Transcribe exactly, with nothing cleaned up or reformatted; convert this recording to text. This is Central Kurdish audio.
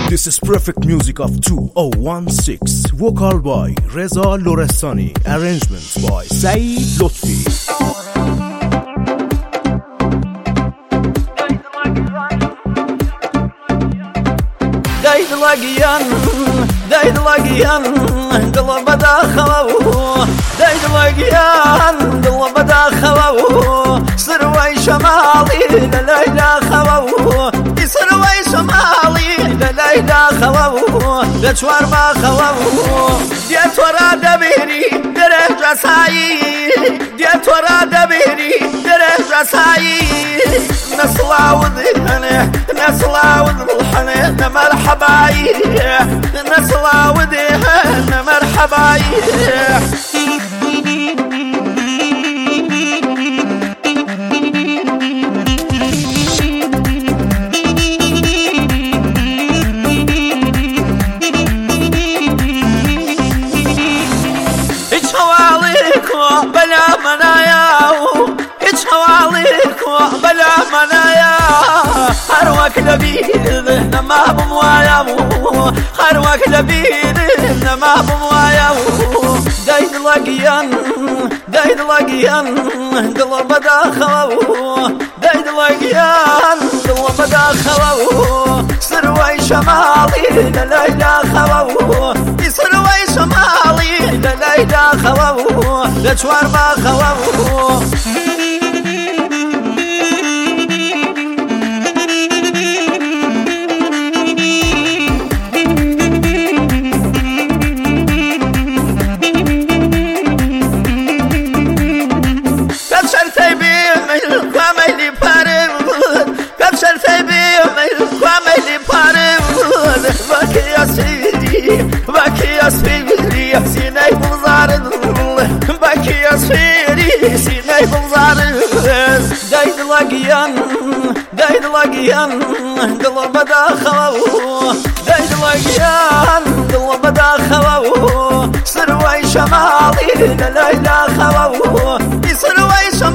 This is perfect music of two thousand sixteen. Vocal by Reza Lorestani. Arrangements by Saeed Lotfi. دايد لاقيان دايد لاقيان قلب داخلو دايد لاقيان قلب داخلو سروي شمالي لا داخلو سروي شمالي لا داخلو لشوار ما خلو ديت ورا دبيري درجة ساي ديت ورا دبيري درجة ساي نسلا وذهنه نسلا وذهنه مرحبا نسلا وذهنه مرحبا بلا منايا هيج حواليك بلا منايا خروك لبيد ما بموايا خروك لبيد ما بموايا دايد لاقيان دايد لاقيان قلب داخلو دايد لاقيان قلب داخلو سروي شمالي لا داخلو سروي شمالي لا داخلو لشوار ما خلو كبشرتي بيمي كوامي بارم كبشرتي بيمي كوامي بارم باكي يا سيدي باكي يا سيدي يا سيني بوزار باكي يا سيدي سيني بوزار دايد لاقيان دايد لاقيان قلب داخلو دايد لاقيان قلب داخلو سروي شمالي لا داخلو سروي